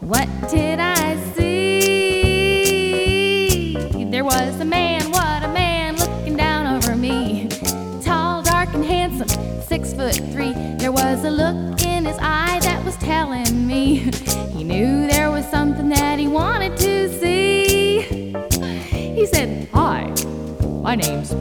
What did I see? There was a man, what a man, looking down over me. Tall, dark, and handsome, 6'3". There was a look in his eye that was telling me he knew there was something that he wanted to see. He said, "Hi, my name's